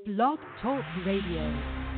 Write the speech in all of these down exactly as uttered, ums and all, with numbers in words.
Blog Talk Radio.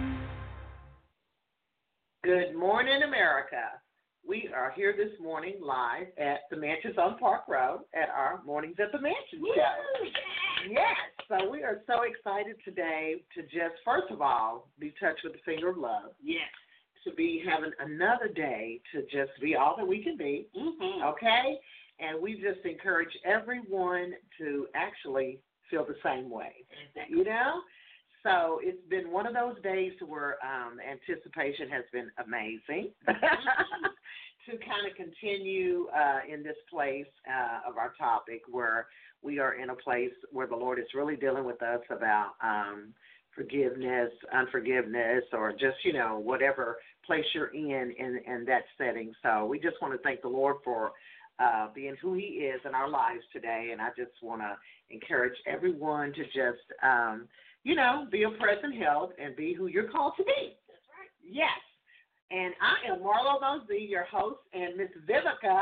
Good morning, America. We are here this morning live at the Mansions on Park Road at our Mornings at the Mansion show. Yes, so we are so excited today to just, first of all, be touched with the finger of love. Yes. To be having another day to just be all that we can be, mm-hmm. okay? And we just encourage everyone to actually feel the same way, exactly. you know? So it's been one of those days where um, anticipation has been amazing to kind of continue uh, in this place uh, of our topic where we are in a place where the Lord is really dealing with us about um, forgiveness, unforgiveness, or just, you know, whatever place you're in, in in that setting. So we just want to thank the Lord for uh, being who he is in our lives today. And I just want to encourage everyone to just, um, you know, be a present help and be who you're called to be. That's right. Yes. And I am Marlo Mosby, your host, and Miss Vivica.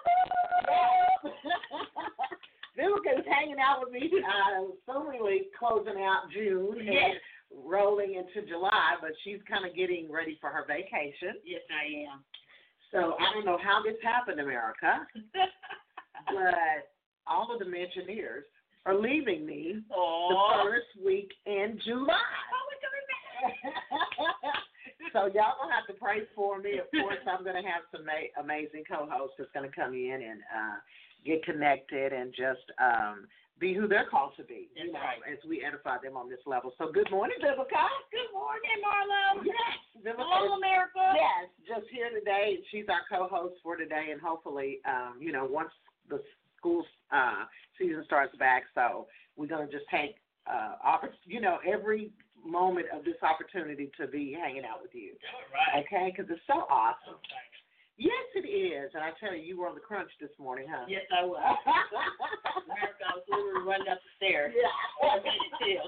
Vivica is hanging out with me, uh, assumingly closing out June yes. and rolling into July, but she's kind of getting ready for her vacation. Yes, I am. So I don't know how this happened, America, but all of the Mansioneers are leaving me Aww. the first week in July. Oh, we're coming back. So y'all gonna have to pray for me. Of course, I'm gonna have some ma- amazing co-hosts that's gonna come in and uh, get connected and just um, be who they're called to be. That's you know, right. as we edify them on this level. So good morning, Vivica. Good morning, Marlo. Yes, Vivica. Hello, America. Yes, just here today. She's our co-host for today, and hopefully, um, you know, once the school uh, season starts back, so we're gonna just take, uh, oppor- you know, every moment of this opportunity to be hanging out with you. All right. Okay, because it's so awesome. Okay. Yes, it is. And I tell you, you were on the crunch this morning, huh? Yes, I was. America, I was literally running up the stairs. Yeah. I made it too.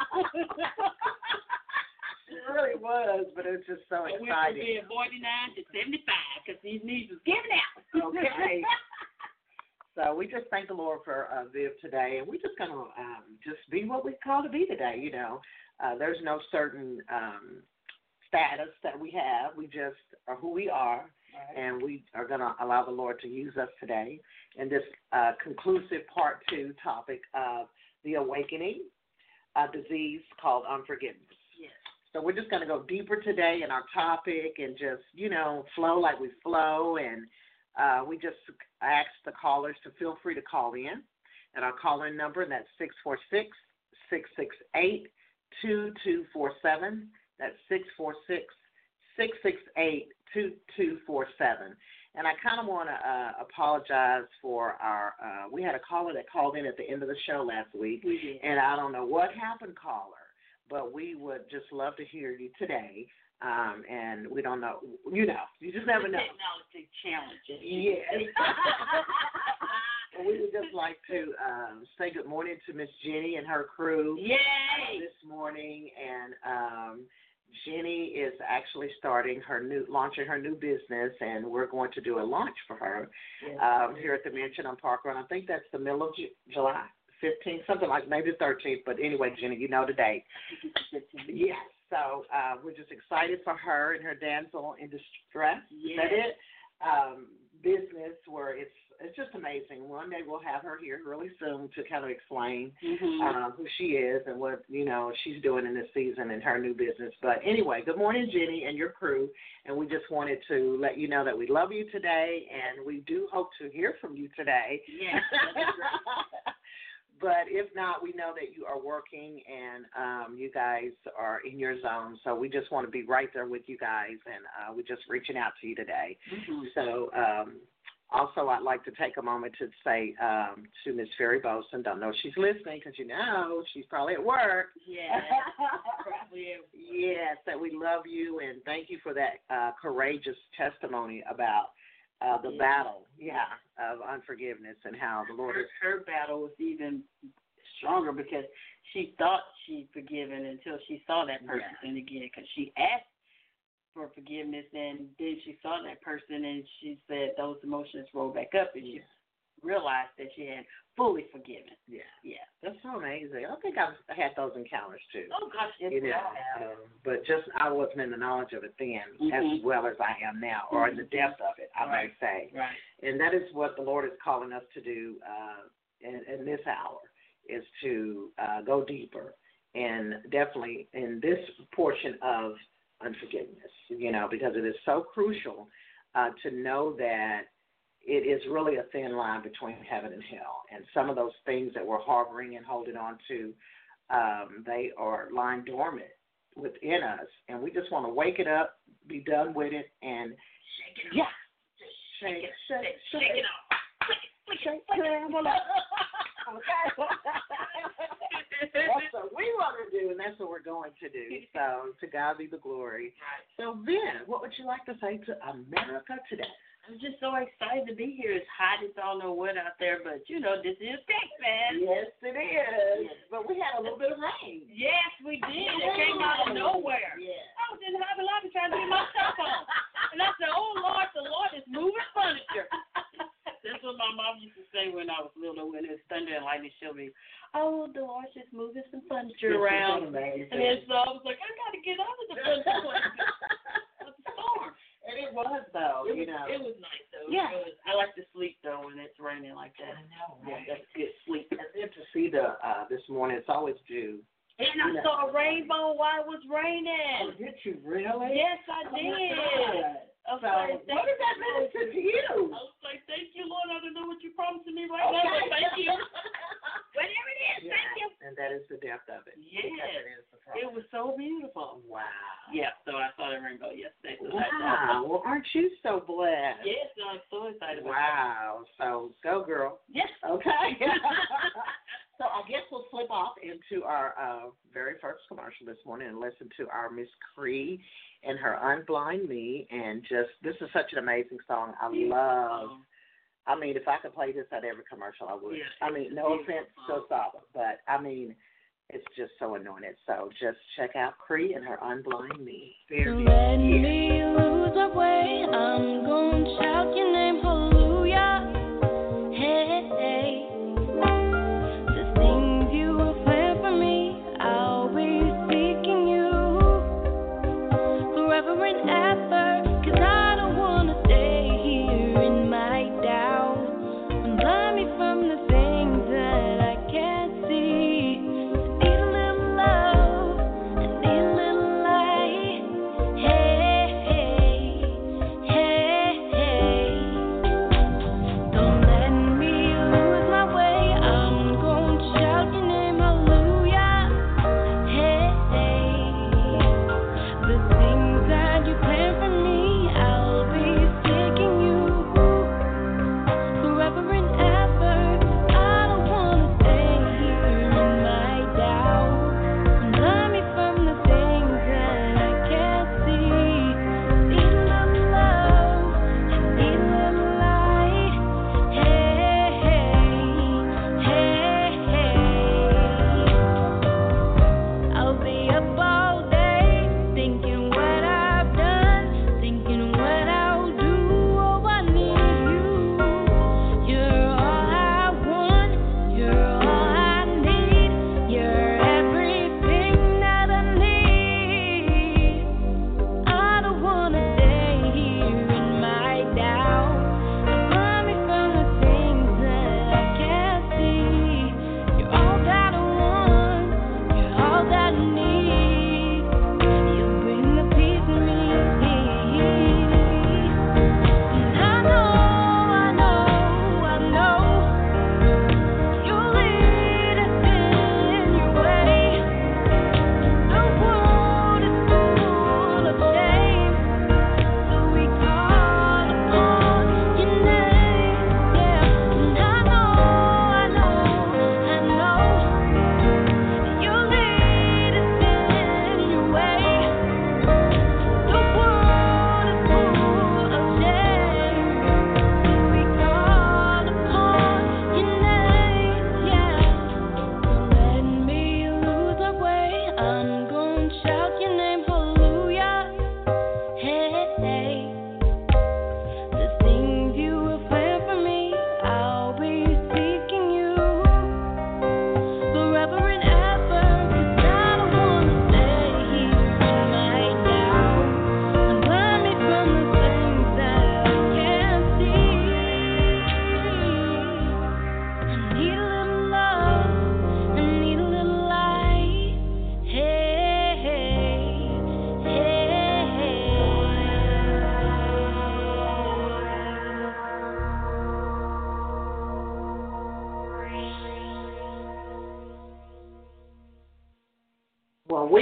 It really was, but it was just so I went from exciting. being forty-nine to seventy-five because these knees was giving out. Okay. So we just thank the Lord for uh, Viv today, and we're just going to um, just be what we call to be today, you know. Uh, there's no certain um, status that we have. We just are who we are, right. And we are going to allow the Lord to use us today in this uh, conclusive part two topic of the awakening, a disease called unforgiveness. Yes. So we're just going to go deeper today in our topic and just, you know, flow like we flow. And uh, we just ask the callers to feel free to call in at our call-in number, and that's six four six, six six eight, two two four seven. That's six four six, six six eight, two two four seven. And I kind of want to uh, apologize for our, uh, we had a caller that called in at the end of the show last week. We did. And I don't know what happened, caller, but we would just love to hear you today. Um, and we don't know, you know, you just never know. Technology challenges. Yes. Well, we would just like to um, say good morning to Miss Jenny and her crew. Yay! Uh, this morning, and um, Jenny is actually starting her new, launching her new business, and we're going to do a launch for her yes. um, here at the Mansion on Park Road. I think that's the middle of Ju- July, fifteenth, something like maybe the thirteenth. But anyway, Jenny, you know the date. Yes. So uh, we're just excited for her and her damsel in distress. Yes. Is that it? Um, business where it's it's just amazing. One day we'll have her here really soon to kind of explain mm-hmm. um, who she is and what, you know, she's doing in this season in her new business. But anyway, good morning, Jenny and your crew. And we just wanted to let you know that we love you today, and we do hope to hear from you today. Yes. But if not, we know that you are working and um, you guys are in your zone. So we just want to be right there with you guys, and uh, we're just reaching out to you today. Mm-hmm. So um, also I'd like to take a moment to say um, to Miss Ferry Boson, don't know if she's listening because, you know, she's probably at work. Yes. Probably. Yes, that we love you, and thank you for that uh, courageous testimony about Uh, the yeah. battle, yeah, of unforgiveness and how the Lord her, is. her battle was even stronger because she thought she'd forgiven until she saw that person Yeah. again, because she asked for forgiveness, and then she saw that person and she said those emotions rolled back up, and Yeah. she realized that she had fully forgiven. Yeah. Yeah. That's so amazing. I think I've had those encounters too. Oh gosh, yes, You know, I have. um, but just I wasn't in the knowledge of it then Mhm. as well as I am now, or in the Mhm. depth of it, I Right. might say. Right. And that is what the Lord is calling us to do uh, in, in this hour, is to uh, go deeper, and definitely in this portion of unforgiveness, you know, because it is so crucial uh, to know that it is really a thin line between heaven and hell. And some of those things that we're harboring and holding on to, um, they are lying dormant within us. And we just want to wake it up, be done with it, and Shake it off. yeah, Shake it, shake, shake, shake, shake it off. Flick it, flick it, flick it. Okay. That's what we want to do, and that's what we're going to do. So to God be the glory. Right. So, Ben, what would you like to say to America today? I'm just so excited to be here. It's hot. It's all know what out there, but you know this is Texas. Yes, it is. But we had a little bit of rain. Yes, we did. It came out of nowhere. Yeah. I was in Hobby Lobby trying to get my stuff on, and I said, "Oh Lord, the Lord is moving furniture." That's what my mom used to say when I was little, when it was thunder and lightning. She'll be, "Oh, the Lord's just moving some furniture around." Amazing. And then so I was like, "I got to get out of the furniture of the storm." And it was, though, It you was, know. it was nice, though. Yeah. It was, I like to sleep, though, when it's raining like that. I know, Yeah, right? that's good sleep. And then to see the, uh, this morning, it's always dew. And I Yeah. saw a rainbow while it was Oh, raining. did you really? Yes, I Oh, my did. God. I was So, like, what thank did that you. minister to you? I was like, thank you, Lord. I don't know what you're promising me right now, but thank you. Whatever it is, Yeah, thank you. and that is the depth of it. Yes. Because it is the promise. It was so beautiful. Wow. Yeah, so I saw the rainbow yesterday. So that's Wow. awesome. Well, aren't you so blessed? Yes, I'm so excited about Wow. So go, girl. that. Yes. Okay. So I guess we'll flip off into our uh, very first commercial this morning and listen to our Miss Cree and her Unblind Me. And just, this is such an amazing song. I love, I mean, if I could play this at every commercial, I would. Yeah, I mean, no it's offense beautiful. to Saba, but I mean, it's just so anointed. So just check out Cree and her Unblind Me. Very Let good. me lose my way. I'm gonna shout your name, hallelujah. Hey, hey. The things you have planned for me, I'll be seeking you forever and ever. 'Cause I don't wanna stay here in my doubt. Unblind me from the things that I can't see. Need a little love, I need a little light. Hey, hey, hey, hey.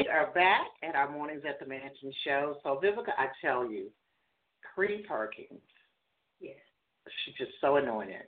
We are back at our Mornings at the Mansion show. So, Vivica, I tell you, Cree Perkins, yes, she's just so anointed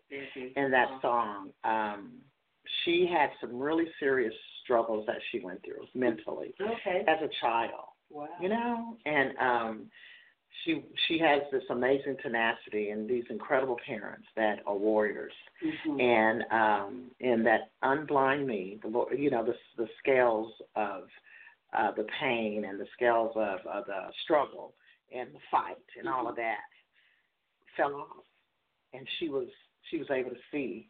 in that song. Um, she had some really serious struggles that she went through mentally okay. as a child. Wow. You know, and um, she she has this amazing tenacity and these incredible parents that are warriors, mm-hmm. and um, and that unblind me, the you know the the scales of uh, the pain and the scales of, of the struggle and the fight and mm-hmm. all of that fell off, and she was she was able to see,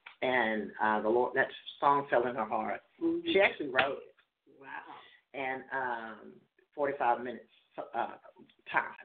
and uh, the Lord, that song fell in her heart. Mm-hmm. She actually wrote it. Wow. And um, forty-five minutes uh, time.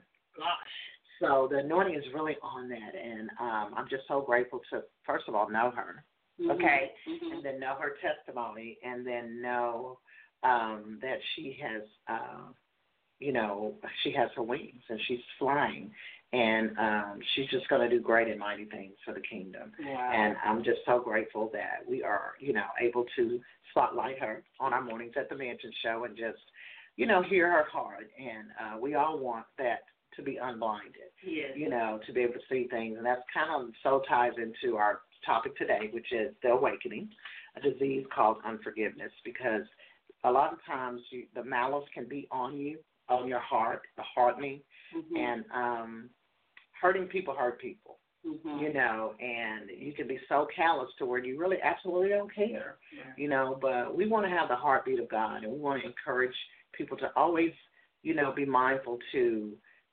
Gosh. So the anointing is really on that, and um, I'm just so grateful to, first of all, know her, mm-hmm. okay, mm-hmm. and then know her testimony, and then know um, that she has, uh, you know, she has her wings, and she's flying, and um, she's just going to do great and mighty things for the kingdom. Wow. And I'm just so grateful that we are, you know, able to spotlight her on our Mornings at the Mansion show and just, you know, hear her heart. And uh, we all want that to be unblinded, yes. you know, to be able to see things. And that's kind of so ties into our topic today, which is the awakening, a disease called unforgiveness, because a lot of times you, the malice can be on you, on your heart, the hardening, mm-hmm. and um, hurting people hurt people. Mm-hmm. You know, and you can be so callous to where you really absolutely don't care, yeah. you know, but we want to have the heartbeat of God, and we want to encourage people to always, you know, be mindful to,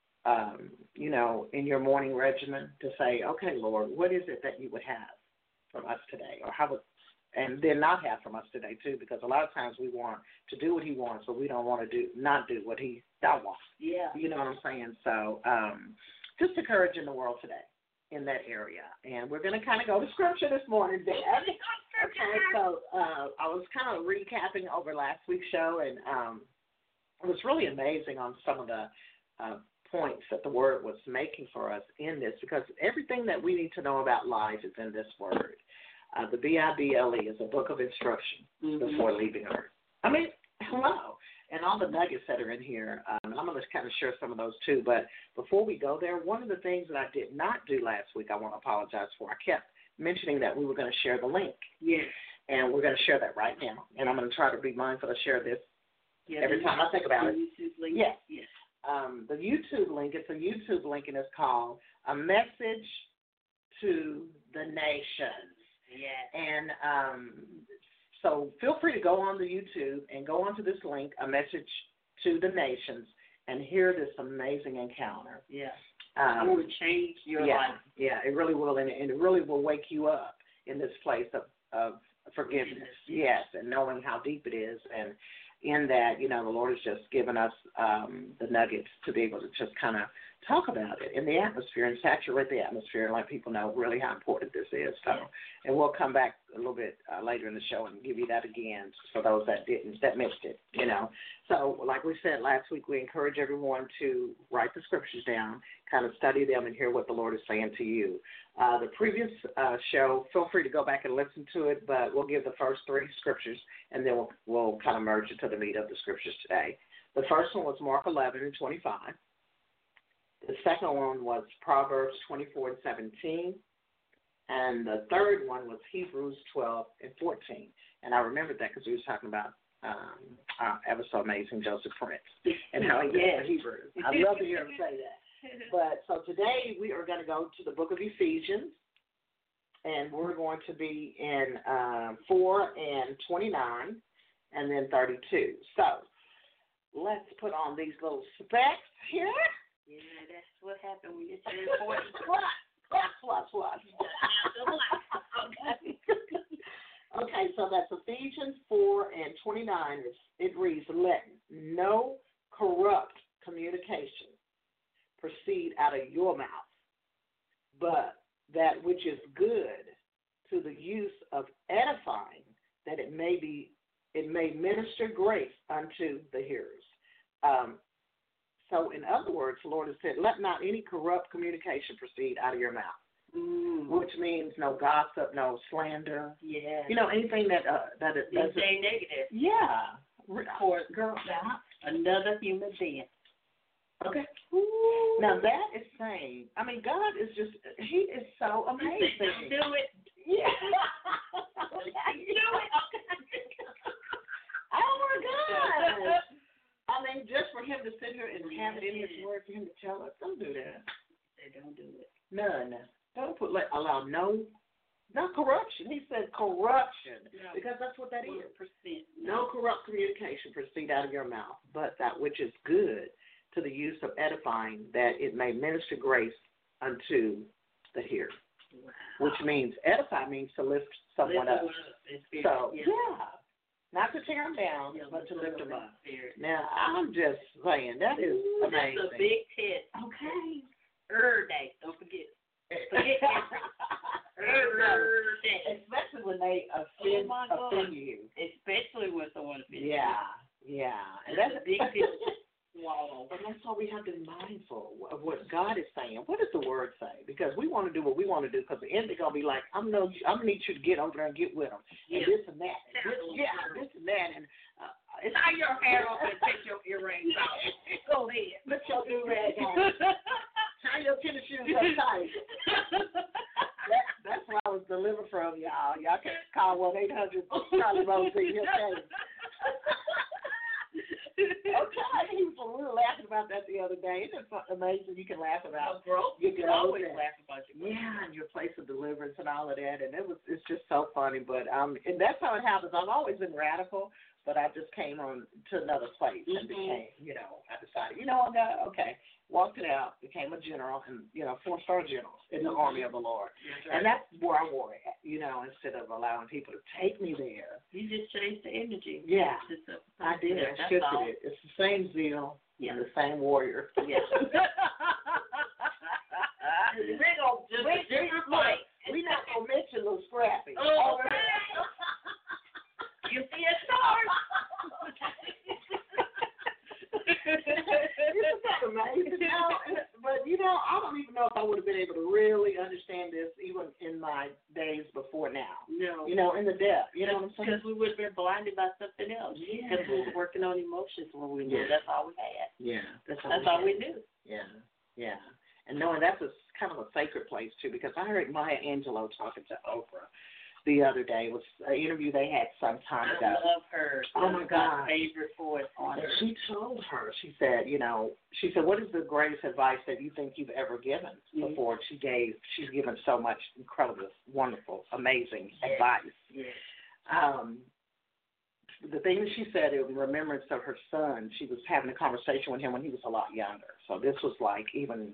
um, you know, in your morning regimen to say, okay, Lord, what is it that you would have from us today, or how would, and then not have from us today too, because a lot of times we want to do what he wants, but we don't want to do, not do what he don't want. Yeah. You know what I'm saying? So um, just encouraging the world today in that area. And we're going to kind of go to scripture this morning, Dad. Okay, so uh, I was kind of recapping over last week's show, and um, it was really amazing on some of the uh, points that the Word was making for us in this, because everything that we need to know about life is in this Word. Uh, the B I B L E is a book of instruction mm-hmm. before leaving Earth. I mean, hello. And all the nuggets that are in here, um, and I'm going to kind of share some of those too. But before we go there, one of the things that I did not do last week, I want to apologize for. I kept mentioning that we were going to share the link. Yes. And we're going to share that right now. And I'm going to try to be mindful to share this yeah, every time I think about it. YouTube link. Yes. Yes. Um, the YouTube link, it's a YouTube link, and it's called A Message to the Nations. Yes. And um, so feel free to go on the YouTube and go onto this link, A Message to the Nations, and hear this amazing encounter. Yeah. Um, it will change your yeah, life. Yeah, it really will, and it really will wake you up in this place of, of forgiveness. Yes, and knowing how deep it is. And in that, you know, the Lord has just given us um, the nuggets to be able to just kind of talk about it in the atmosphere and saturate the atmosphere and let people know really how important this is. So, and we'll come back a little bit uh, later in the show and give you that again for those that didn't, that missed it, you know. So, like we said last week, we encourage everyone to write the scriptures down, kind of study them and hear what the Lord is saying to you. Uh, the previous uh, show, feel free to go back and listen to it, but we'll give the first three scriptures, and then we'll, we'll kind of merge into the meat of the scriptures today. The first one was Mark eleven and twenty-five. The second one was Proverbs twenty-four and seventeen. And the third one was Hebrews twelve and fourteen. And I remembered that because we were talking about um, our ever so amazing Joseph Prince and how he gets the Hebrews. I'd love to hear him say that. But so today we are going to go to the book of Ephesians, and we're going to be in uh, four and twenty-nine, and then thirty-two. So let's put on these little specs here. Yeah, that's what happened when you turn forty. Plus, plus, plus, plus. Okay. Okay, so that's Ephesians four and twenty-nine. It reads, let no corrupt communication proceed out of your mouth, but that which is good to the use of edifying, that it may be, it may minister grace unto the hearers. Um, so, in other words, the Lord has said, let not any corrupt communication proceed out of your mouth, mm. which means no gossip, no slander. Yeah. You know, anything that uh, that it doesn't. Say negative. Yeah. for girl, now, another human being. okay. Now that is saying, I mean, God is just, He is so amazing. Do it. Yeah. Do it. Oh my God. I mean, just for Him to sit here and have it in His Word for Him to tell us, don't do that. They don't do it. None. Don't put like allow no, not corruption. He said corruption No. because that's what that is. Percent. No corrupt communication proceed out of your mouth, but that which is good to the use of edifying, that it may minister grace unto the hearer. Wow. Which means edify means to lift someone Lift up. them up in spirit. So yeah. yeah, not to tear them down, Yeah, but to lift them up. in spirit. Now I'm just saying that is Ooh, amazing. That's a big test. Okay. Er day. Don't forget. Forget Er day. Especially when they offend, Oh, my God. offend you. Especially when someone offends you. Yeah, yeah. And That's that's a big deal. Wow. And that's why we have to be mindful of what God is saying. What does the Word say? Because we want to do what we want to do. Because the end they're gonna be like, I'm no, I'm gonna need you to get over there and get with them, and Yeah. this and that, and this, yeah, this and that, and uh, it's Tie your hair up and take your earrings out. Go ahead. put your do rag on, tie your tennis shoes up tight. That, that's where I was delivered from, y'all. Y'all can call one eight hundred Charlie Rose in your case. Okay, he was, we were laughing about that the other day. Isn't it amazing you can laugh about growth. you You can can always always laugh about your growth. yeah, and your place of deliverance and all of that, and it was it's just so funny. But um, and that's how it happens. I've always been radical, but I just came on to another place and Mhm. became, you know, I decided, you know, I got okay, walked it out, became a general, and you know, four star general in the army of the Lord, That's right. and that's where I wore it, you know, instead of allowing people to take me there. You just changed the energy. Yeah, Just a- I did. I That's shifted all. it. It's the same zeal Yeah. and the same warrior. Yeah. we gonna Just we, a different look, fight. we not gonna mention little Scrappy. Oh, Over there. You see a star? Isn't that amazing? You know, and- but you know, I don't even know if I would have been able to really understand this even in my days before now. No. You know, in the depth. You know what I'm saying? Because we would have been blinded by something else. Yeah. Because we were working on emotions when we knew Yeah. that's all we had. Yeah, that's, That's all we knew. Yeah, yeah. And knowing that's a kind of a sacred place too, because I heard Maya Angelou talking to Oprah the other day. It was an interview they had some time I ago. love her. Oh, my That's God. favorite voice on And her. she told her, she said, you know, she said, what is the greatest advice that you think you've ever given Mhm. before? She gave, she's given so much incredible, wonderful, amazing Yes. advice. Yes. Um, the thing that she said in remembrance of her son, she was having a conversation with him when he was a lot younger. So this was like even,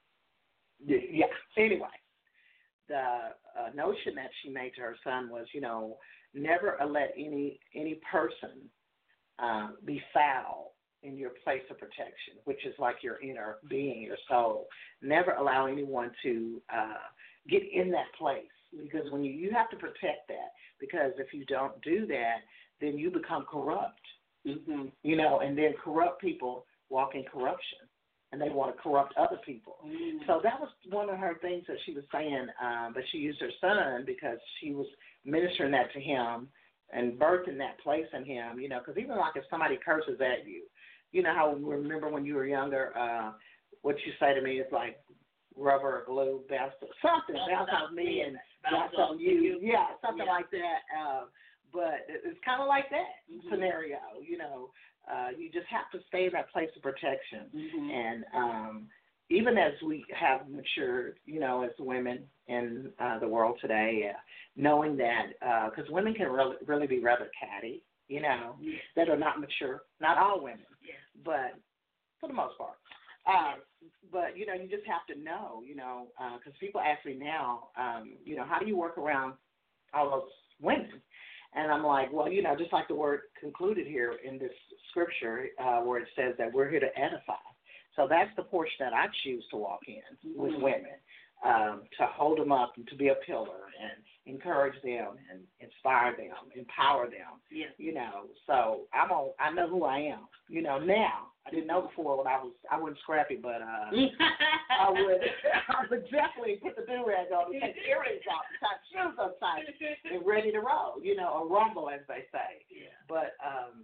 yeah, anyway. The uh, notion that she made to her son was, you know, never let any any person uh, be foul in your place of protection, which is like your inner being, your soul. Never allow anyone to uh, get in that place, because when you you have to protect that, because if you don't do that, then you become corrupt, Mm-hmm. you know, and then corrupt people walk in corruption, and they want to corrupt other people. Mm-hmm. So that was one of her things that she was saying, um, but she used her son because she was ministering that to him and birthing that place in him, you know, because even like if somebody curses at you, you know how remember when you were younger, uh, what you say to me is like rubber or glue, bounce, something, bounce off me and bounce on you. Yeah, something Yeah. like that. Uh, but it- it's kind of like that Mhm. scenario, you know. Uh, you just have to stay in that place of protection. Mm-hmm. And um, even as we have matured, you know, as women in uh, the world today, uh, knowing that, because women can really, really be rather catty, you know, Yeah. that are not mature. Not all women, Yeah. but for the most part. Uh, but, you know, you just have to know, you know, because people ask me now, um, you know, how do you work around all those women? And I'm like, well, you know, just like the word concluded here in this scripture uh, where it says that we're here to edify. So that's the portion that I choose to walk in with Mhm. women, um, to hold them up and to be a pillar and encourage them and inspire them, empower them, Yeah. you know. So I'm on, I know who I am, you know, now. I didn't know before when I was, I wasn't scrappy, but uh, I would I would definitely put the do-rag on and take the earrings off, tie the shoes up tight, and ready to roll, you know, or rumble, as they say. Yeah. But um,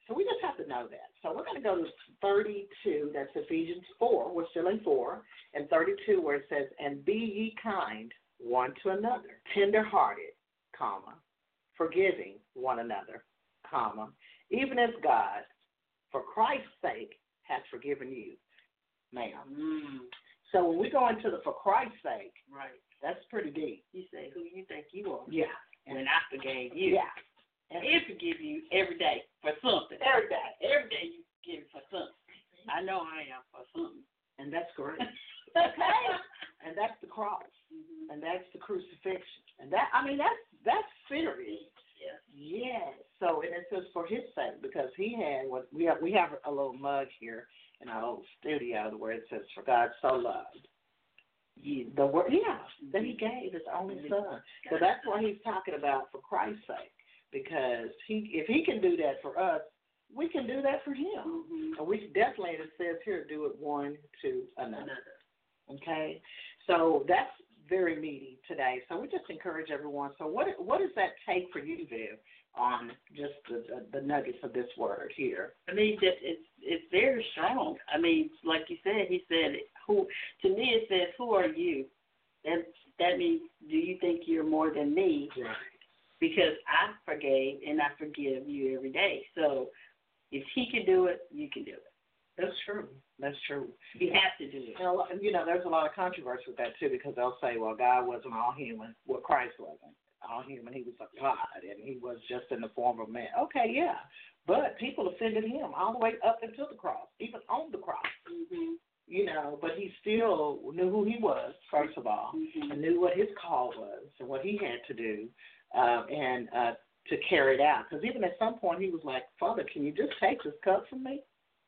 So we just have to know that. So we're going to go to thirty-two. That's Ephesians four. We're still in four. And thirty-two where it says, and be ye kind one to another, tender-hearted, comma, forgiving one another, comma, even as God, for Christ's sake, has forgiven you, ma'am. Mm. So when we go into the for Christ's sake, Right. that's pretty deep. You say who you think you are. Yeah. When I forgave you. Yeah. And I forgive you every day for something. Every day. Every day you give for something. I know I am for something. And that's great. Okay. And that's the cross. Mm-hmm. And that's the crucifixion. And that, I mean, that's that's serious. Yes. Yes. So, and it says for his sake, because he had what we have. We have a little mug here in our old studio where it says, "For God so loved." You, the word, yeah, that he gave his only son. So that's what he's talking about for Christ's sake, because he, if he can do that for us, we can do that for him. Mm-hmm. And we definitely, it says here, do it one to another. Another. Okay, so that's very meaty today. So we just encourage everyone. So what what does that take for you, Viv, on just the, the, the nuggets of this word here? I mean, that it's it's very strong. I mean, like you said, he said, "Who?" To me, it says, "Who are you?" And that means, do you think you're more than me? Right. Because I forgave and I forgive you every day. So if he can do it, you can do it. That's true. That's true. You have to do it. And a lot, you know, there's a lot of controversy with that too, because they'll say, well, God wasn't all human. Well, Christ wasn't all human. He was a God, and he was just in the form of man. Okay, yeah. But people offended him all the way up until the cross, even on the cross. Mm-hmm. You know, but he still knew who he was, first of all, Mm-hmm. and knew what his call was and what he had to do, um, and uh, to carry it out. Because even at some point he was like, Father, can you just take this cup from me?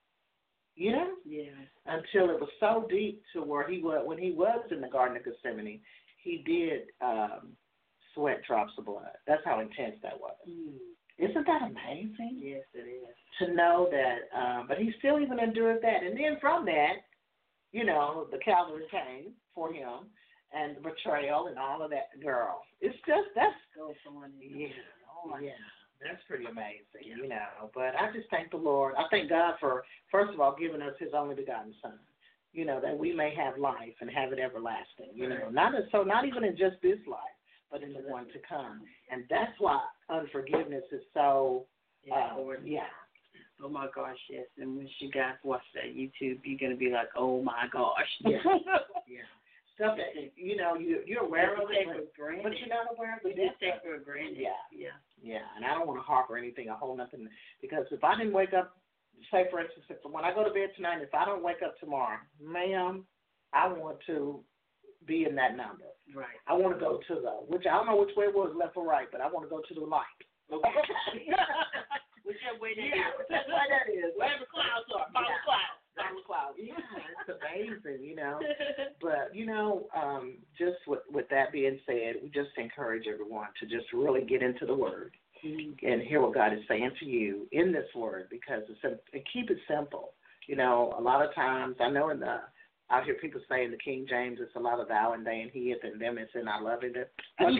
You know? Yeah. Until it was so deep to where he was, when he was in the Garden of Gethsemane, he did um, sweat drops of blood. That's how intense that was. Mm. Isn't that amazing? Yes, it is. To know that, um, but he still even endured that. And then from that, you know, the Calvary came for him, and the betrayal and all of that. Girl, it's just, that's, Go someone. yeah, Oh, yeah. That's pretty amazing, you know. But I just thank the Lord. I thank God for, first of all, giving us his only begotten son, you know, that we may have life and have it everlasting, you know. Not as, so not even in just this life, but in the one to come. And that's why unforgiveness is so, Yeah. uh, yeah. Oh, my gosh, yes. And when you guys watch that YouTube, you're going to be like, oh, my gosh. Yeah. Yeah. Stuff that, you know, you, you're aware of it, but, but you're not aware of We it. just take for granted. Yeah. Yeah. Yeah, and I don't want to harbor anything or hold nothing, because if I didn't wake up, say for instance, if, when I go to bed tonight, if I don't wake up tomorrow, ma'am, I want to be in that number. Right. I want to go to the, which I don't know which way it was, left or right, but I want to go to the light. Okay. Whichever way that Yeah, is. whichever way that is. Wherever the clouds are, follow Yeah. the clouds. Follow the clouds. Yeah, it's amazing, you know. But, you know, um, just with, with that being said, we just encourage everyone to just really get into the Word Mm-hmm. and hear what God is saying to you in this Word, because it's a, and keep it simple. You know, a lot of times, I know in the, I hear people say in the King James, it's a lot of thou and they and he, and them it's in I love it. Okay.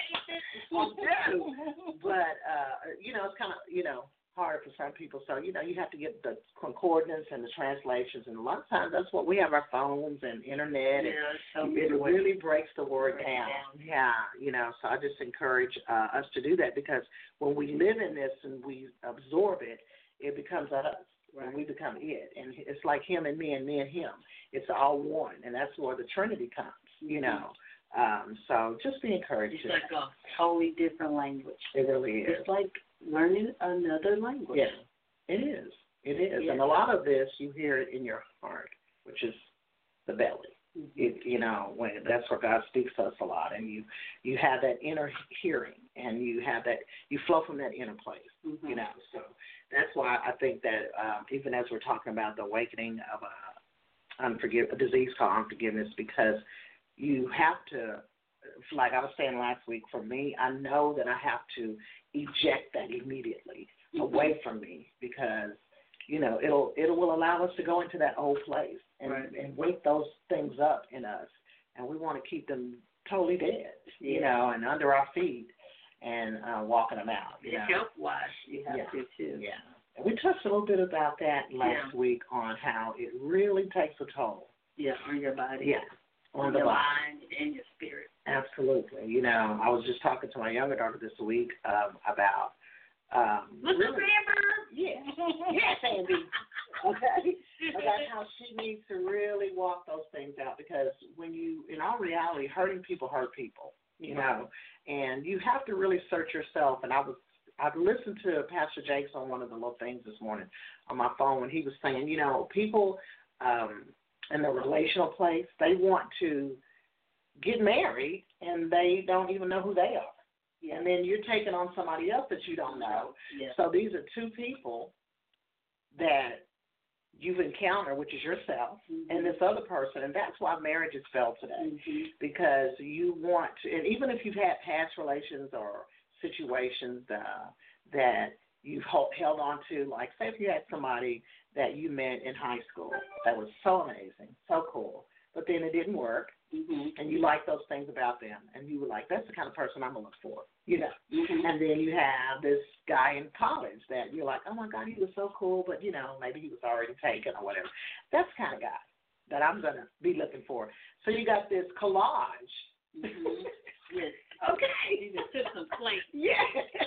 Okay. But, uh, you know, it's kind of, you know, harder for some people. So, you know, you have to get the concordance and the translations. And a lot of times that's what we have, our phones and internet. Yeah, and so it really breaks the word Break it down. down. Yeah, you know, so I just encourage uh, us to do that, because when we live in this and we absorb it, it becomes us. Right. And we become it. And it's like him and me and me and him. It's all one. And that's where the Trinity comes, you know. Um, so just be encouraged. It's like a totally different language. It really is. It's like learning another language. Yeah, it is. It is. Yeah. And a lot of this, you hear it in your heart, which is the belly. Mm-hmm. It, you know, when that's where God speaks to us a lot, and you you have that inner hearing, and you have that, you flow from that inner place. Mm-hmm. You know, so that's why I think that um, even as we're talking about the awakening of a unforgive a disease called unforgiveness, because you have to, like I was saying last week, for me, I know that I have to eject that immediately away from me, because, you know, it'll it will allow us to go into that old place and, Right. and wake those things up in us. And we want to keep them totally dead, you Yeah. know, and under our feet, and uh, walking them out. You And know? health-wise, you have Yeah. to, too. Yeah, And we touched a little bit about that last Yeah. week on how it really takes a toll. Yeah, on your body. Yeah, on, On the your body. mind and your spirit. Absolutely. You know, I was just talking to my younger daughter this week um, about um, Look really, at Amber. yeah, yes, Andy. Okay, about how she needs to really walk those things out because when you, in all reality, hurting people hurt people. You know, and you have to really search yourself. And I was, I listened to Pastor Jakes on one of the little things this morning on my phone when he was saying, you know, people um, in the relational place, they want to get married and they don't even know who they are. Yeah. And then you're taking on somebody else that you don't know. Yeah. So these are two people that you've encountered, which is yourself, mm-hmm. and this other person, and that's why marriages fail today, mm-hmm. because you want to, and even if you've had past relations or situations uh, that you've held on to, like say if you had somebody that you met in high school that was so amazing, so cool, but then it didn't work, mm-hmm. and you like those things about them, and you were like, that's the kind of person I'm going to look for, you know. Mm-hmm. And then you have this guy in college that you're like, oh, my God, he was so cool, but, you know, maybe he was already taken or whatever. That's the kind of guy that I'm going to be looking for. So you got this collage. Mm-hmm. Yes. Okay. You just took some place. Yeah.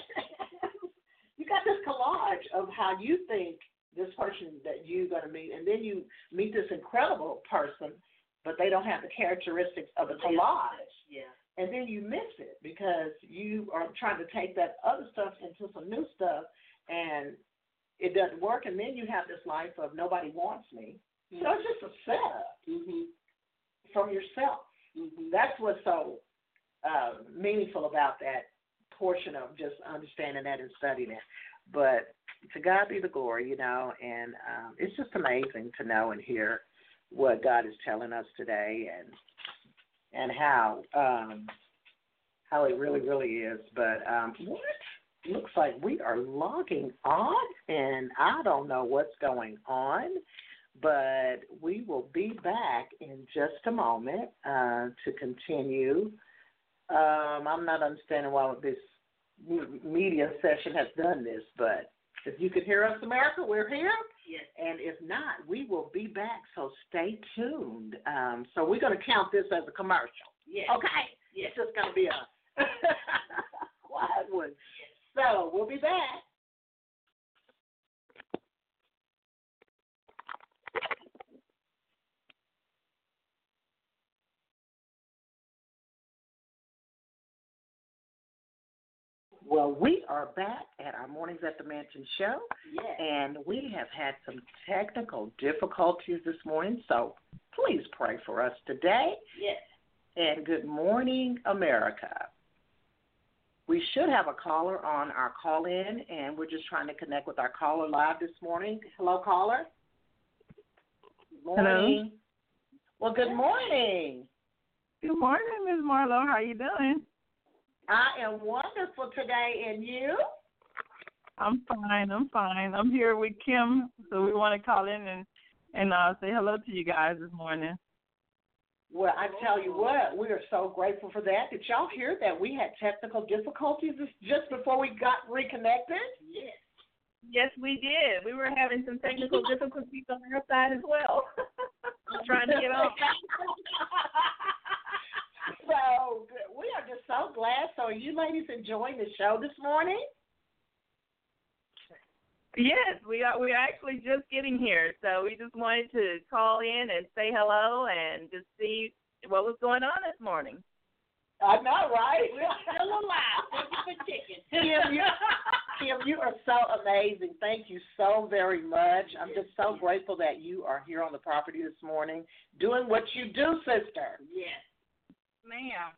You got this collage of how you think this person that you're going to meet, and then you meet this incredible person, but they don't have the characteristics of the collage. Yeah. And then you miss it because you are trying to take that other stuff into some new stuff, and it doesn't work. And then you have this life of nobody wants me. Mm-hmm. So it's just a setup mm-hmm. from yourself. Mm-hmm. That's what's so uh, meaningful about that portion of just understanding that and studying it. But to God be the glory, you know, and um, it's just amazing to know and hear what God is telling us today and and how um, how it really, really is. But um, what? Looks like we are logging on, and I don't know what's going on, but we will be back in just a moment uh, to continue. Um, I'm not understanding why this media session has done this, but if you can hear us, America, we're here. Yes. And if not, we will be back, so stay tuned. Um, so we're going to count this as a commercial. Yes. Okay? Yes. It's just going to be a quiet one. Yes. So we'll be back. Well, we are back at our Mornings at the Mansion show, yes. and we have had some technical difficulties this morning, so please pray for us today. Yes. And good morning, America. We should have a caller on our call-in, and we're just trying to connect with our caller live this morning. Hello, caller. Good morning. Hello. Well, good morning. Good morning, Miz Marlo. How you doing? I am wonderful today, and you? I'm fine. I'm fine. I'm here with Kim, so we want to call in and and uh, say hello to you guys this morning. Well, I tell you what, we are so grateful for that. Did y'all hear that we had technical difficulties just before we got reconnected? Yes. Yes, we did. We were having some technical difficulties on our side as well. Trying to get on. So we are just so glad. So are you ladies enjoying the show this morning? Yes, we are. We're actually just getting here, so we just wanted to call in and say hello and just see what was going on this morning. I know, right? We're still alive. Thank you for chicken. Kim, you, Kim, you are so amazing. Thank you so very much. I'm just so grateful that you are here on the property this morning doing what you do, sister. Yes. Ma'am.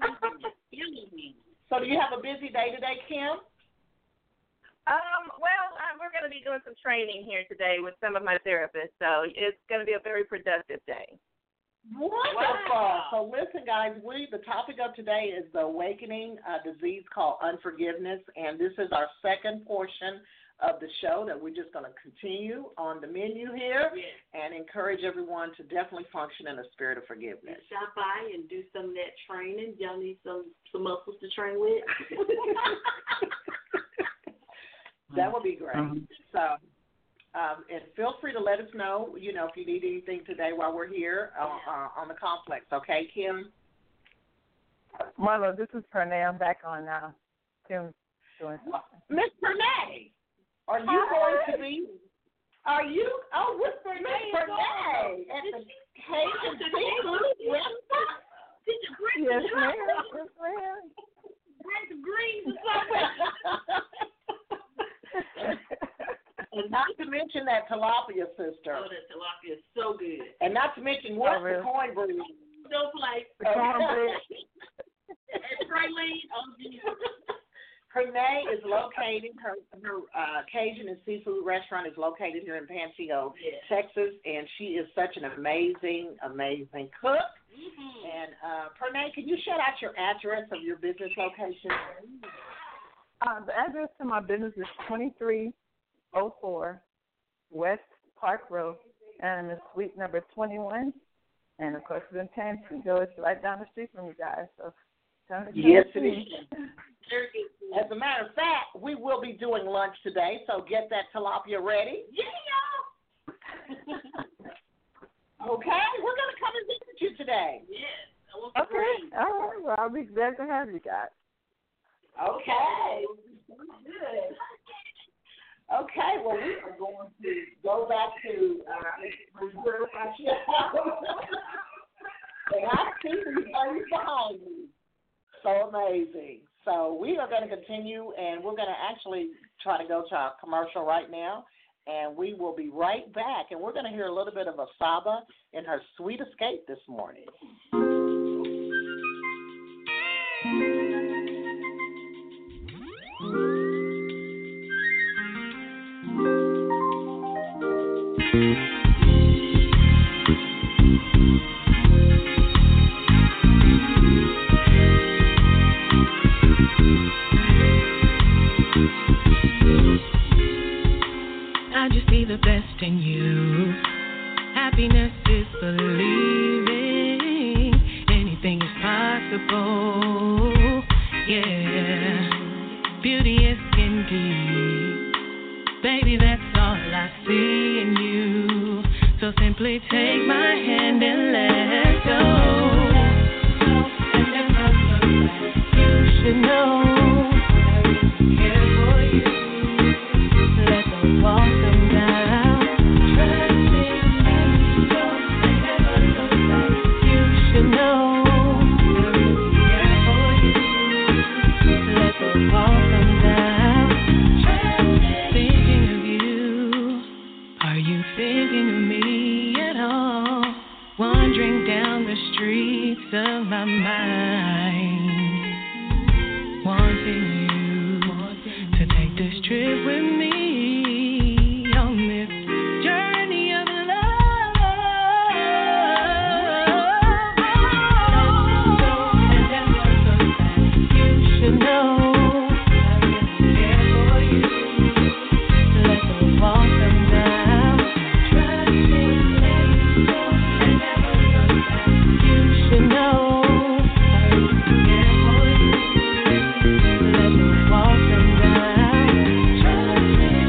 So do you have a busy day today, Kim? Um, well, uh, we're going to be doing some training here today with some of my therapists, so it's going to be a very productive day. Wonderful. Wow. So listen, guys, we the topic of today is the awakening uh, disease called unforgiveness, and this is our second portion of the show that we're just going to continue on the menu here yes. and encourage everyone to definitely function in a spirit of forgiveness. And stop by and do some of that training. Y'all need some, some muscles to train with. That would be great. Mm-hmm. So, um, and feel free to let us know, you know, if you need anything today while we're here uh, uh, on the complex. Okay, Kim? Marlo, this is Pernay. I'm back on now. Kim doing something. Miss Pernay, are you going to be, are you, oh, with Miss Pernay at the Cajun Seafood Restaurant? Did you bring Yes, the ma'am. Yes, ma'am. bring the greens or something? And not to mention that tilapia, sister. Oh, that tilapia is so good. And not to mention what's Oh, really? the cornbread. No place. The cornbread. And praline. Oh, Jesus. Pernay is located, her, her uh, Cajun and Seafood Restaurant is located here in Pancio, Yes. Texas, and she is such an amazing, amazing cook. Mm-hmm. And, uh, Pernay, can you shout out your address of your business location? Uh, the address to my business is twenty-three oh four West Park Road, and it's suite number twenty-one. And, of course, it's in Pancio. It's right down the street from you guys. So, come to Yes, it see. is. As a matter of fact, we will be doing lunch today, so get that tilapia ready. Yeah. Okay, we're going to come and visit you today. Yes. I want the Okay. greens. All right. Well, I'll be glad to have you guys. Okay. Good. Okay, well, we are going to go back to uh, reserve our show. And I see these things behind me. So amazing. So we are going to continue, and we're going to actually try to go to our commercial right now, and we will be right back. And we're going to hear a little bit of Asaba in her sweet escape this morning. I just see the best in you. Happiness is believing anything is possible. Yeah, beauty is skin deep. Baby, that's all I see in you. So simply take my hand and let's go. And never look back. You should know I really care for you. Let the walls come down. Trust in me, so I never look back. You should know I really care for you. Let the walls come down. Thinking of you. Are you thinking of me at all? Wandering down the streets of my mind, wanting you to take this trip with me on this journey of love. And never look back. You should know I really care for you. Let the walls come down. Trust in me, so I never look back. You should know I really care for you. Let the walls come down. Trust in me.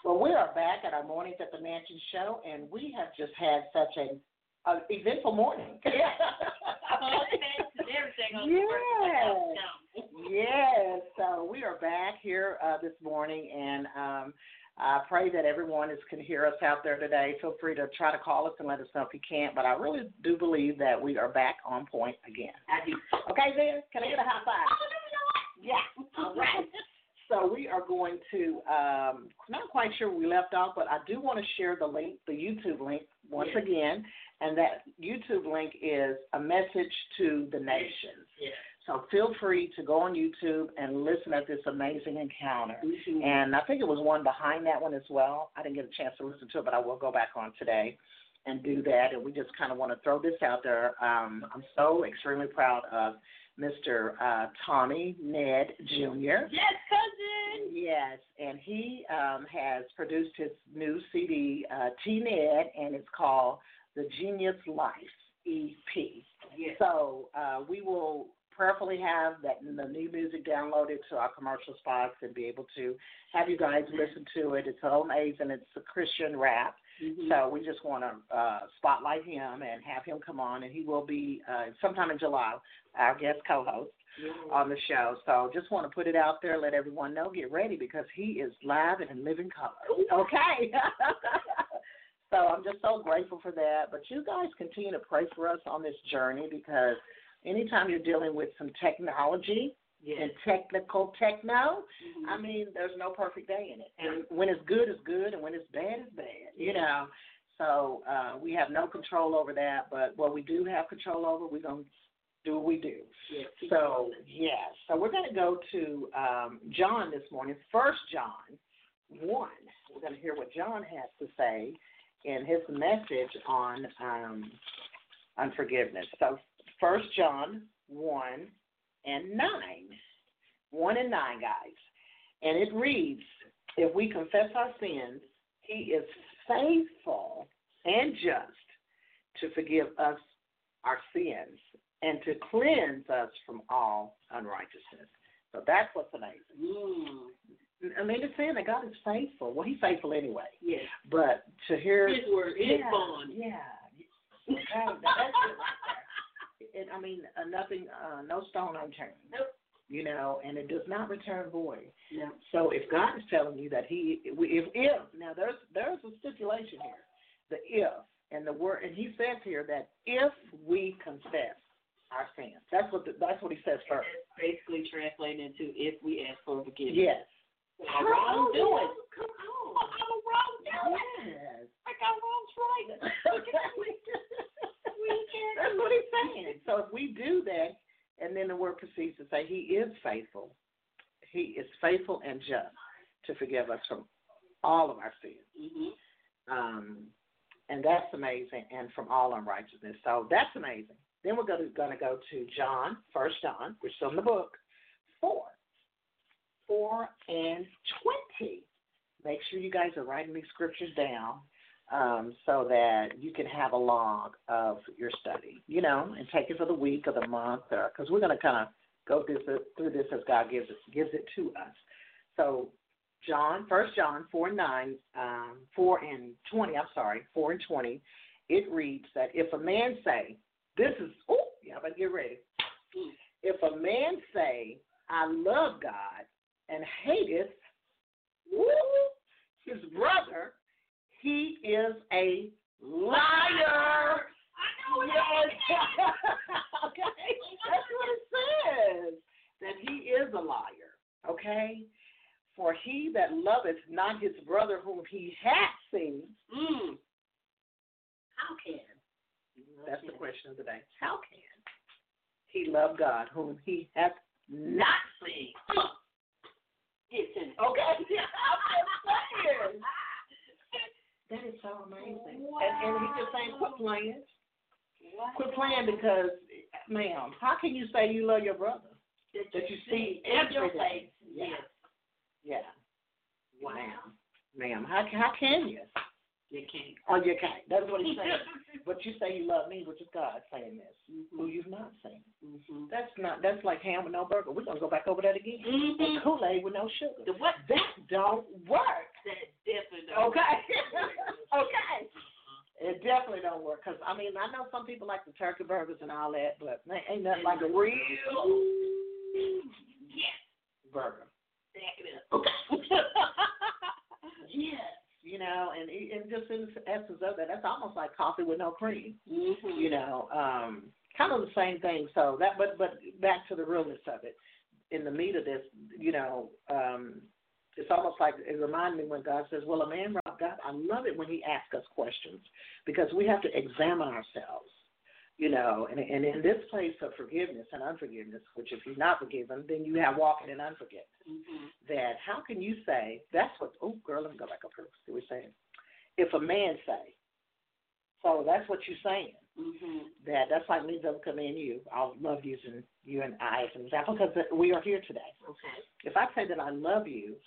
Well, we are back at our Mornings at the Mansion show, and we have just had such an uh, eventful morning. Yes. Yes. So we are back here uh, this morning, and um, I pray that everyone is, can hear us out there today. Feel free to try to call us and let us know if you can't, but I really do believe that we are back on point again. Okay, Liz, can I get a high five? Yeah. All right. So we are going to, um, not quite sure where we left off, but I do want to share the link, the YouTube link, once yes. again, and that YouTube link is A Message to the Nations. Yes. So feel free to go on YouTube and listen at this amazing encounter. Mm-hmm. And I think it was one behind that one as well. I didn't get a chance to listen to it, but I will go back on today and do that. And we just kind of want to throw this out there. Um, I'm so extremely proud of Mister Uh, Tommy Ned Junior Yes, cousin. Yes, and he um, has produced his new C D, uh, T-Ned, and it's called The Genius Life E P. Yes. So uh, we will prayerfully have that the new music downloaded to our commercial spots and be able to have you guys listen to it. It's amazing. It's a Christian rap. Mm-hmm. So we just want to uh, spotlight him and have him come on, and he will be uh, sometime in July, our guest co-host mm-hmm. on the show. So just want to put it out there, let everyone know, get ready, because he is live and in living color. Okay. So I'm just so grateful for that. But you guys continue to pray for us on this journey, because anytime you're dealing with some technology, yes. and technical techno, mm-hmm. I mean, there's no perfect day in it. And when it's good, it's good, and when it's bad, it's bad, you know. So uh, we have no control over that, but what we do have control over, we're going to do what we do. Yes. So, yes. So we're going to go to um, John this morning, First John one. We're going to hear what John has to say in his message on um, unforgiveness. So First John one and nine. one and nine, guys. And it reads, if we confess our sins, he is faithful and just to forgive us our sins and to cleanse us from all unrighteousness. So that's what's amazing. Mm. I mean, it's saying that God is faithful. Well, he's faithful anyway. Yes. But to hear his word, his yeah, bond. Yeah. Okay, that's it. It, I mean, uh, nothing, uh, no stone unturned. Nope. You know, and it does not return void. Yeah. So if God is telling you that he, if, if now there's there's a stipulation here, the if and the word, and he says here that if we confess our sins, that's what the, that's what he says first. It's basically translated into if we ask for forgiveness. Yes. I'm wrongdoing. Come on. I'm a wrongdoing. Yes. I got wrong right. That's what he's saying. So if we do that, and then the word proceeds to say he is faithful, he is faithful and just to forgive us from all of our sins. Mm-hmm. Um, and that's amazing, and from all unrighteousness. So that's amazing. Then we're going to, going to go to John, First John, which is in the book, four. four and twenty. Make sure you guys are writing these scriptures down. Um, so that you can have a log of your study, you know, and take it for the week or the month, or because we're going to kind of go this, through this as God gives it gives it to us. So, John, First John four and nine, um, four and twenty. I'm sorry, four and twenty. It reads that if a man say, "This is," oh, yeah, but get ready. If a man say, "I love God," and hateth woo, his brother, he is a liar. I know what yes. Okay, that's what it says, that he is a liar, okay? For he that loveth not his brother whom he hath seen, mm, how can? That's the question of the day. How can he love God whom he hath not seen? It's in okay. I'm just saying. That is so amazing. Wow. And, and he's just saying, quit playing. Wow. Quit playing because, ma'am, how can you say you love your brother? That, that you see every your face. Yeah. Yeah. Wow. Ma'am. Ma'am, how, how can you? You can't. Oh, you can't. That's what he's saying. But you say you love me, which is God saying this, mm-hmm. who you've not seen. Mm-hmm. That's not. That's like ham with no burger. We're going to go back over that again. Mm-hmm. And Kool-Aid with no sugar. The what? That don't work. That definitely Okay. Okay. It definitely don't work because I mean I know some people like the turkey burgers and all that, but man, ain't nothing like a real yes burger. Okay. Yes, you know, and and just in the essence of that, that's almost like coffee with no cream. Mm-hmm. You know, um, kind of the same thing. So that, but but back to the realness of it. In the meat of this, you know. Um, It's almost like it reminds me when God says, well, a man robbed God. I love it when he asks us questions because we have to examine ourselves, you know, and, and in this place of forgiveness and unforgiveness, which if you're not forgiven, then you have walking in unforgiveness, Mm-hmm. that how can you say, that's what, oh, girl, let me go back up here. See what we're saying. If a man say, so that's what you're saying. Mm-hmm. That that's like me don't come in you. I love using you and I as an example because we are here today. Okay. If I say that I love you,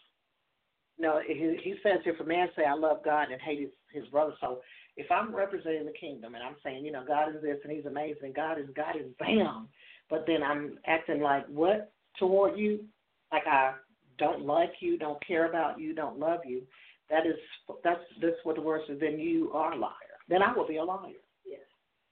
no, he, he says if a man say I love God and hate his, his brother, so if I'm representing the kingdom and I'm saying, you know, God is this and he's amazing, God is God is bam, but then I'm acting like what toward you, like I don't like you, don't care about you, don't love you, that is that's that's what the word says. Then you are a liar. Then I will be a liar. Yes.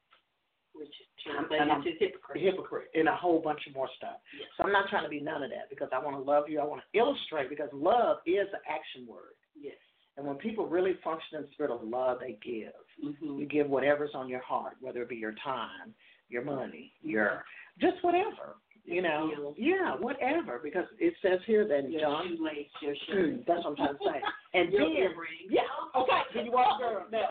Which I'm, translates I'm to hypocrite. hypocrite and a whole bunch of more stuff. Yes. So I'm not trying to be none of that because I want to love you. I want to illustrate because love is an action word. Yes. And when people really function in the spirit of love, they give. Mm-hmm. You give whatever's on your heart, whether it be your time, your money, your just whatever. You know, yeah, whatever. Because it says here that your John, shoelace, your mm, shoe. that's what I'm trying to say. And Your then, earring. yeah, okay. Then you walk girl now.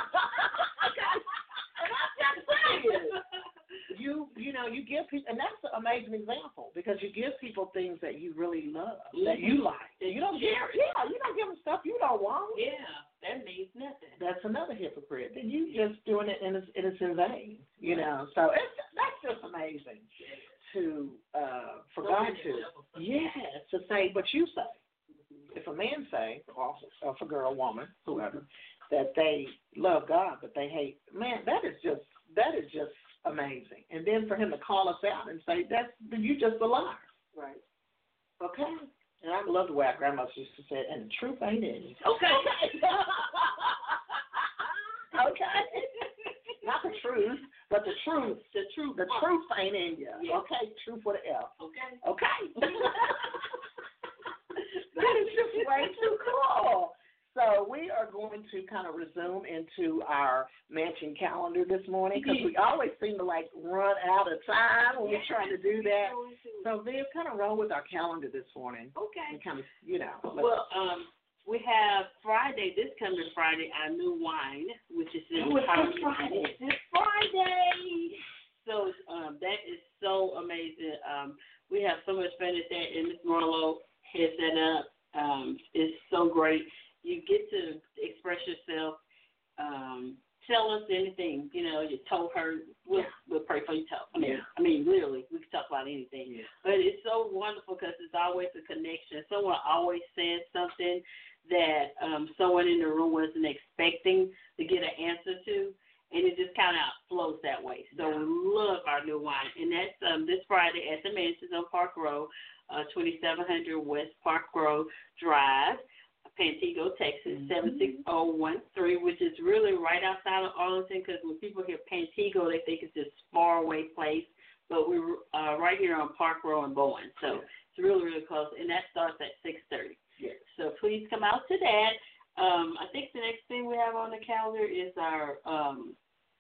Okay. And I'm just saying. You you know, you give people, and that's an amazing example because you give people things that you really love, mm-hmm. that you like. You don't give, yeah, you don't give them stuff you don't want. Yeah, that means nothing. That's another hypocrite. Then you just doing it and it's, and it's in vain, you know. So it's that's just amazing to uh, for God to, yes, to say, but you say, if a man say, or if a girl, woman, whoever, that they love God but they hate, man, that is just that is just. amazing. And then for him to call us out and say, that's you just a liar. Right. Okay. And I love the way our grandma used to say it, and the truth ain't in you. Okay. Okay. Not the truth, but the truth. The truth. The truth ain't in you. Yeah. Okay. Truth with an F. Okay. Okay. That is just way too cool. So we are going to kind of resume into our mansion calendar this morning because we always seem to like run out of time when we're trying to do that. So Viv, kind of roll with our calendar this morning. Okay. And kind of, you know. Well, um, we have Friday, this coming Friday, our new wine, which is this oh, it's Friday. It's Friday. So um, that is so amazing. Um, we have so much fun at that, and Miss Marlowe has that up. Um, it's so great. You get to express yourself, um, tell us anything. You know, your toe hurt, we'll, we'll pray for your toe. I mean, yeah. I mean, literally, we can talk about anything. Yeah. But it's so wonderful because it's always a connection. Someone always says something that um, someone in the room wasn't expecting to get an answer to, and it just kind of flows that way. So yeah. we love our new wine. And that's um, this Friday at the Mansions on Park Road, uh, twenty-seven hundred West Park Road Drive. Pantego, Texas, seven six zero one three, which is really right outside of Arlington because when people hear Pantego, they think it's this faraway place. But we're uh, right here on Park Row in Bowen. So it's really, really close. And that starts at six thirty. Yes. So please come out to that. Um, I think the next thing we have on the calendar is our um,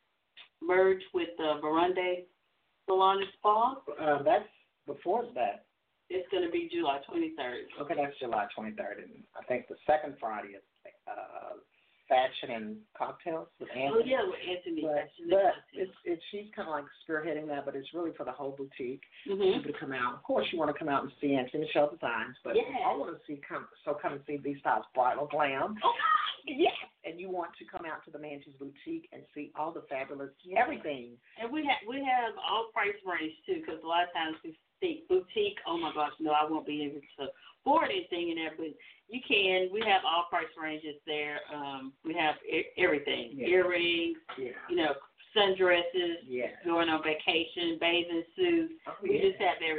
merge with uh, Verande Salon and Spa. Uh, that's before that. It's going to be July twenty-third. Okay, that's July twenty-third. And I think the second Friday is uh, fashion and cocktails with Anthony. Oh, yeah, with Anthony. But, but it's, it's, she's kind of like spearheading that, but it's really for the whole boutique. Mm-hmm. People to come out. Of course, you want to come out and see Anthony show designs, but yeah. I want to see, come, so come and see B-Styles Bridal Glam. Oh, yes. And you want to come out to the Mansions Boutique and see all the fabulous yeah. everything. And we have we have all price range too, because a lot of times we think boutique. Oh my gosh, no, I won't be able to afford anything in there, but you can. We have all price ranges there. Um, we have e- everything: yeah. earrings, yeah. you know, sundresses, yeah. going on vacation, bathing suits. Oh, we yeah. just have everything.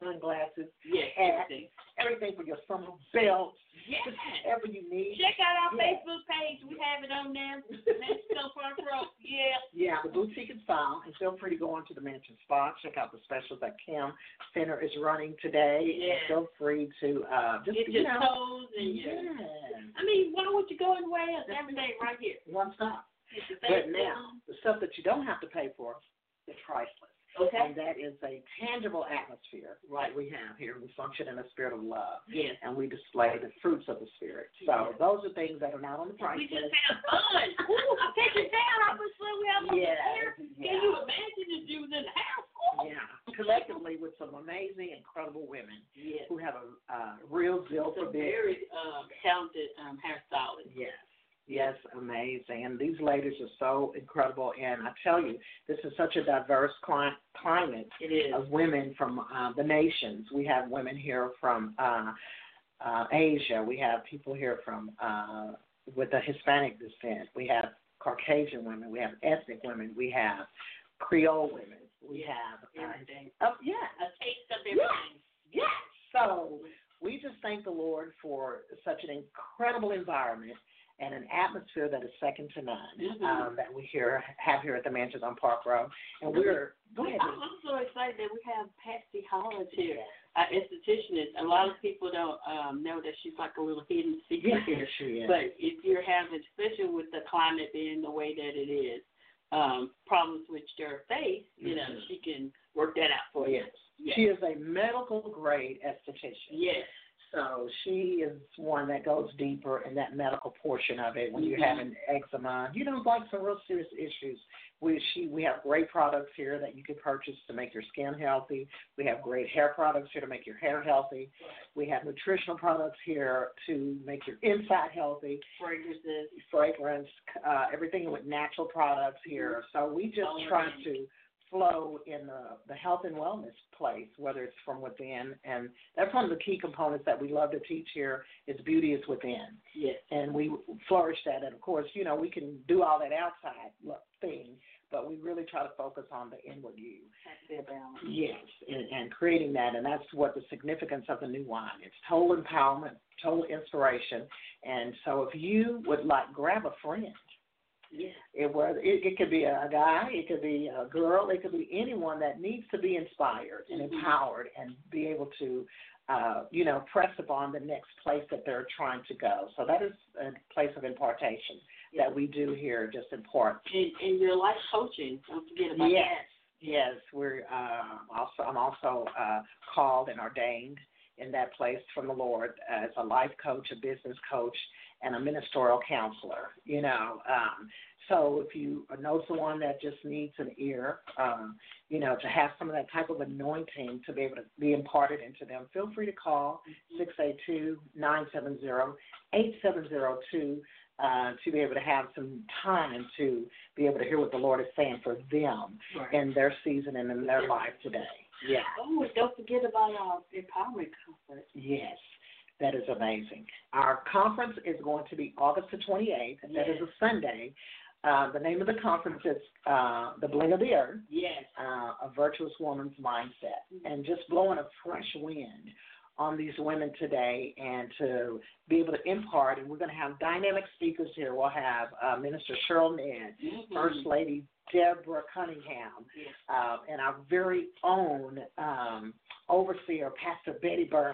sunglasses, Yes, hats, everything. everything for your summer belts, Yes. whatever you need. Check out our Yeah. Facebook page. We have it on there. Mexico Park Road. Yeah. Yeah, the boutique and style, and feel free to go onto the Mansion Spa. Check out the specials that Kim Center is running today. Yeah. And feel free to uh, just Get you your know, toes and your. yeah, I mean, why would you go anywhere else? Everything right here. one stop. Get your But face now, done. the stuff that you don't have to pay for is priceless. Okay. And that is a tangible atmosphere like we have here. We function in a spirit of love. Yes. And we display the fruits of the spirit. So Yes. those are things that are not on the price We just list. have fun. Ooh, take it down. How much fun we have on Yes, the air. yeah. Can you imagine if you was in the house? Ooh. Yeah, collectively with some amazing, incredible women Yes. who have a uh, real zeal for Some business. very um, talented um, hairstylists. Yes, yes, amazing. And these ladies are so incredible. And I tell you, this is such a diverse cli- climate It is. of women from uh, the nations. We have women here from uh, uh, Asia. We have people here from uh, with a Hispanic descent. We have Caucasian women. We have ethnic women. We have Creole women. We have uh, Everything. oh yeah, A taste of everything. yes. So we just thank the Lord for such an incredible environment and an atmosphere that is second to none Mhm. um, that we here have here at the Mansions on Park Road. And we're go ahead. I'm I'm so excited that we have Patsy Hollins here, our institutionist. A lot of people don't um, know that she's like a little hidden secret Yes, here. she is. But if you're having, especially with the climate being the way that it is, um, problems with your face, you know, Mhm. she can work that out for you. Yes. Yes. She is a medical grade esthetician. Yes. So she is one that goes deeper in that medical portion of it. When you're Mhm. having eczema, you know, like some real serious issues. We she we have great products here that you can purchase to make your skin healthy. We have great hair products here to make your hair healthy. We have nutritional products here to make your inside healthy. Fragrances. Fragrance, uh, everything with natural products here. So we just All try organic. to flow in the, the health and wellness place, whether it's from within. And that's one of the key components that we love to teach here is beauty is within. Yes. And we flourish that. And, of course, you know, we can do all that outside look, thing, but we really try to focus on the inward you. Has to be a balance. Yes, and, and creating that, and that's what the significance of the new wine. It's total empowerment, total inspiration. And so if you would like, grab a friend. Yes. It was. It, it could be a guy. It could be a girl. It could be anyone that needs to be inspired and Mhm. empowered and be able to, uh, you know, press upon the next place that they're trying to go. So that is a place of impartation that we do here. Just impart. And, and your life coaching, don't forget about Yes, that. yes. We're uh, also. I'm also uh, called and ordained in that place from the Lord as a life coach, a business coach, and a ministerial counselor. You know, um, so if you know someone that just needs an ear, um, you know, to have some of that type of anointing to be able to be imparted into them, feel free to call six eight two, nine seven zero, eight seven zero two uh, to be able to have some time to be able to hear what the Lord is saying for them Right. in their season and in their life today. Yeah. Oh, don't forget about our empowerment conference. Yes, that is amazing. Our conference is going to be August the twenty-eighth, and that is a Sunday. Uh, the name of the conference is uh, The Bling of the Earth, Yes. uh, A Virtuous Woman's Mindset, and just blowing a fresh wind on these women today and to be able to impart. And we're going to have dynamic speakers here. We'll have uh, Minister Cheryl Ned, Mm-hmm. First Lady Deborah Cunningham, Yes. uh, and our very own um, overseer, Pastor Betty Burnett,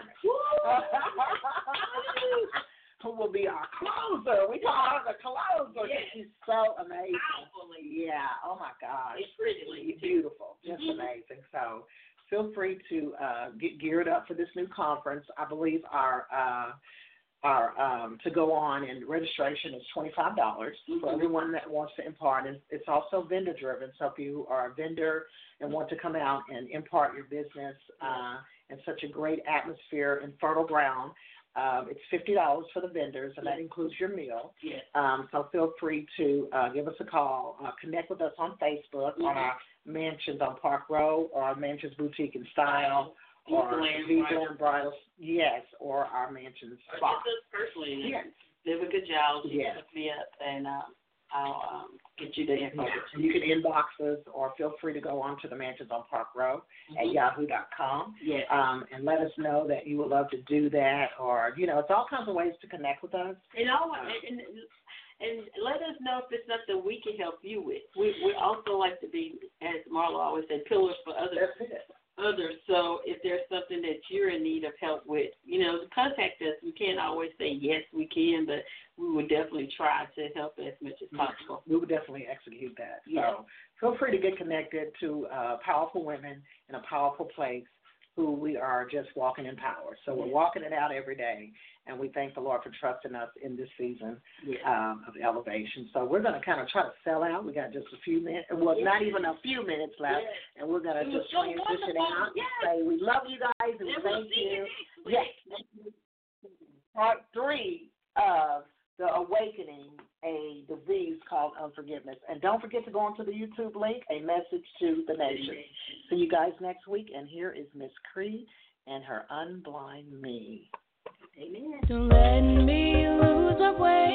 who will be our closer. We call her the closer. Yes. She's so amazing. Powerfully. Yeah. Oh my gosh. It's pretty lady, too. Beautiful. Just Mhm. amazing. So feel free to uh, get geared up for this new conference. I believe our uh, our um, to go on and registration is twenty-five dollars for Mhm. everyone that wants to impart. And it's also vendor driven. So if you are a vendor and want to come out and impart your business uh, in such a great atmosphere and fertile ground, um, it's fifty dollars for the vendors, and that includes your meal. Yes. Um, so feel free to uh, give us a call, uh, connect with us on Facebook, Mhm. on our Mansions on Park Road, or our Mansions Boutique and Style, or Glam V Bridal. Glam Bridal, yes, or our Mansions Or Spa. just us personally. Yes. Vivica Giles, she Yes. took me up, and uh, I'll um, get you the info. Yeah. You can inbox us or feel free to go on to the Mansions on Park Row mm-hmm. at yahoo dot com yes. um, and let us know that you would love to do that, or, you know, it's all kinds of ways to connect with us. And, all, uh, and, and let us know if it's something we can help you with. We we also like to be, as Marla always said, pillars for others. That's it. Others. So if there's something that you're in need of help with, you know, contact us. We can't always say yes, we can, but we would definitely try to help as much as possible. We would definitely execute that. Yeah. So feel free to get connected to uh, powerful women in a powerful place who we are just walking in power. So we're walking it out every day, and we thank the Lord for trusting us in this season yeah. um, of elevation. So we're going to kind of try to sell out. We got just a few minutes, well, yeah. not even a few minutes left, yeah. and we're going to just so transition wonderful. out Yes. and say we love you guys and yeah, thank we'll you. you Yes. Part three of The Awakening, a disease called unforgiveness. And don't forget to go onto the YouTube link, A Message to the Nation. See you guys next week, and here is Miss Cree and her Unblind Me. Amen. Don't let me lose my way.